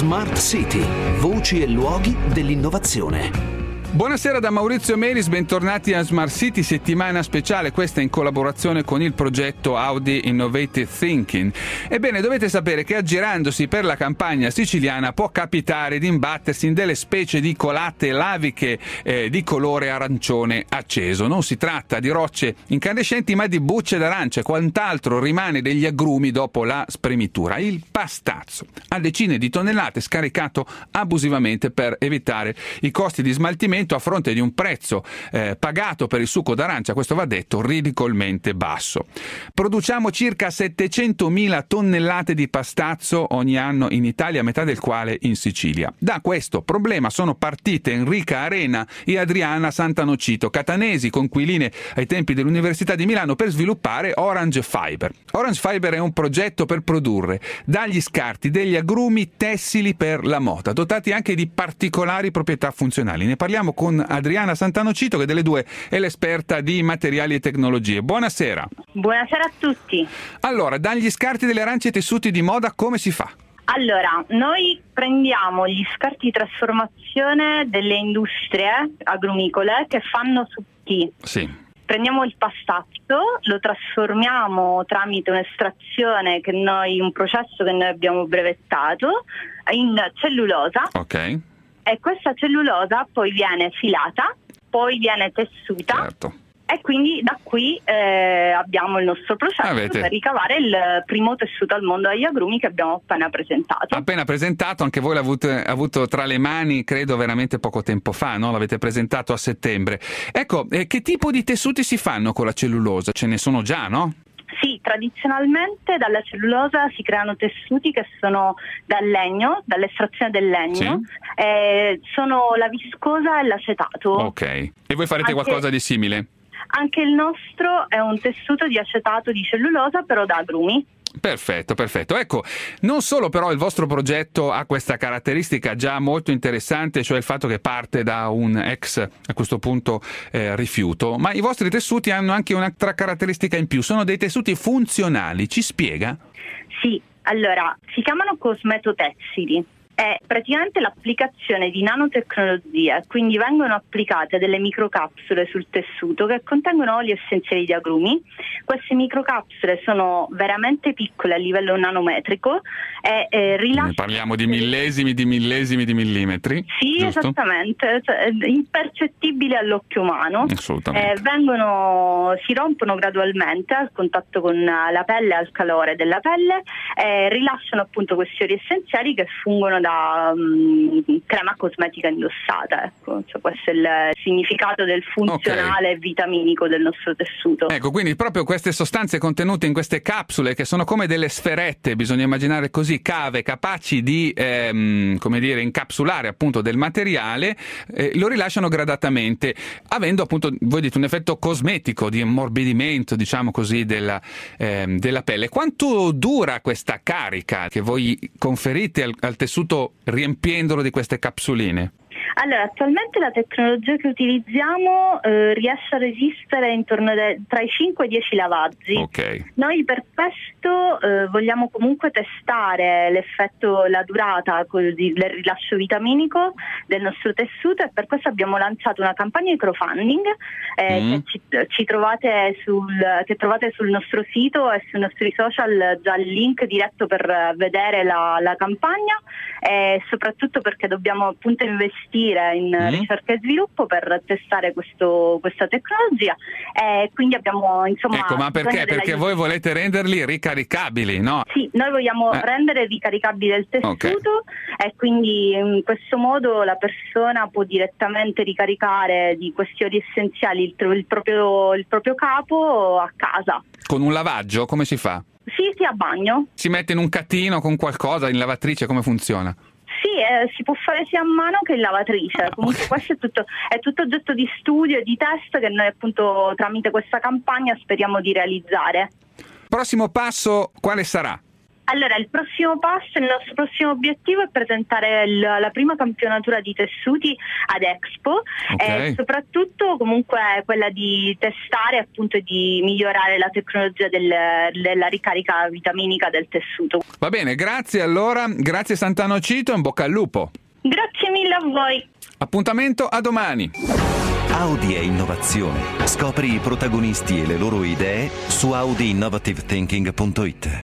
Smart City, voci e luoghi dell'innovazione. Buonasera da Maurizio Melis, bentornati a Smart City, settimana speciale, questa in collaborazione con il progetto Audi Innovative Thinking. Ebbene, dovete sapere che aggirandosi per la campagna siciliana può capitare di imbattersi in delle specie di colate laviche di colore arancione acceso. Non si tratta di rocce incandescenti ma di bucce d'arancia e quant'altro rimane degli agrumi dopo la spremitura. Il pastazzo a decine di tonnellate scaricato abusivamente per evitare i costi di smaltimento a fronte di un prezzo pagato per il succo d'arancia, questo va detto, ridicolmente basso. Produciamo circa 700.000 tonnellate di pastazzo ogni anno in Italia, metà del quale in Sicilia. Da questo problema sono partite Enrica Arena e Adriana Santanocito, catanesi conquiline ai tempi dell'Università di Milano, per sviluppare Orange Fiber. Orange Fiber è un progetto per produrre dagli scarti degli agrumi tessili per la moda, dotati anche di particolari proprietà funzionali. Ne parliamo con Adriana Santanocito, che delle due è l'esperta di materiali e tecnologie. Buonasera. Buonasera a tutti. Allora, dagli scarti delle arance ai tessuti di moda come si fa? Allora, noi prendiamo gli scarti di trasformazione delle industrie agrumicole che fanno succhi. Sì. Prendiamo il pastazzo, lo trasformiamo tramite un'estrazione un processo che noi abbiamo brevettato, in cellulosa. Ok. E questa cellulosa poi viene filata, poi viene tessuta. Certo. E quindi da qui abbiamo il nostro processo per ricavare il primo tessuto al mondo agli agrumi che abbiamo appena presentato. Appena presentato, anche voi l'avete avuto tra le mani, credo veramente poco tempo fa, no? L'avete presentato a settembre. Ecco, che tipo di tessuti si fanno con la cellulosa? Ce ne sono già, no? Sì, tradizionalmente dalla cellulosa si creano tessuti che sono dal legno, dall'estrazione del legno, sì. Sono la viscosa e l'acetato. Ok, e voi farete qualcosa di simile? Anche il nostro è un tessuto di acetato di cellulosa, però da agrumi. Perfetto, perfetto. Ecco, non solo però il vostro progetto ha questa caratteristica già molto interessante, cioè il fatto che parte da un ex, a questo punto, rifiuto, ma i vostri tessuti hanno anche un'altra caratteristica in più, sono dei tessuti funzionali. Ci spiega? Sì, allora, si chiamano cosmetotessili. È praticamente l'applicazione di nanotecnologie, quindi vengono applicate delle microcapsule sul tessuto che contengono oli essenziali di agrumi. Queste microcapsule sono veramente piccole a livello nanometrico e rilasciano... Parliamo di millesimi di millimetri? Sì, giusto? Esattamente, impercettibili all'occhio umano. Assolutamente. Si rompono gradualmente al contatto con la pelle, al calore della pelle, e rilasciano appunto questi oli essenziali che fungono da crema cosmetica indossata, ecco. Cioè, questo è il significato del funzionale vitaminico del nostro tessuto. Ecco, quindi proprio queste sostanze contenute in queste capsule, che sono come delle sferette, bisogna immaginare così, cave capaci di come dire, incapsulare appunto del materiale, lo rilasciano gradatamente, avendo appunto, voi dite, un effetto cosmetico di ammorbidimento, diciamo così, della pelle. Quanto dura questa carica che voi conferite al tessuto riempiendolo di queste capsuline? Allora, attualmente la tecnologia che utilizziamo riesce a resistere intorno tra i 5 e i 10 lavaggi. Okay. Noi per questo vogliamo comunque testare l'effetto, la durata del rilascio vitaminico del nostro tessuto, e per questo abbiamo lanciato una campagna di crowdfunding che trovate sul nostro sito e sui nostri social, già il link diretto per vedere la campagna, e soprattutto perché dobbiamo appunto investire in ricerca e sviluppo per testare questa tecnologia, e quindi abbiamo Ecco, ma perché? Perché voi volete renderli ricaricabili, no? Sì, noi vogliamo rendere ricaricabile il tessuto, e quindi in questo modo la persona può direttamente ricaricare di questi oli essenziali il proprio capo a casa. Con un lavaggio, come si fa? Sì, a bagno. Si mette in un catino con qualcosa, in lavatrice, come funziona? Sì, si può fare sia a mano che in lavatrice. Comunque questo è tutto oggetto di studio e di test che noi appunto tramite questa campagna speriamo di realizzare. Prossimo passo quale sarà? Allora, il prossimo passo, il nostro prossimo obiettivo è presentare la prima campionatura di tessuti ad Expo, e soprattutto comunque quella di testare appunto e di migliorare la tecnologia della ricarica vitaminica del tessuto. Va bene, grazie allora, grazie Sant'Anocito, in bocca al lupo. Grazie mille a voi. Appuntamento a domani. Audi e innovazione. Scopri i protagonisti e le loro idee su audiinnovativethinking.it.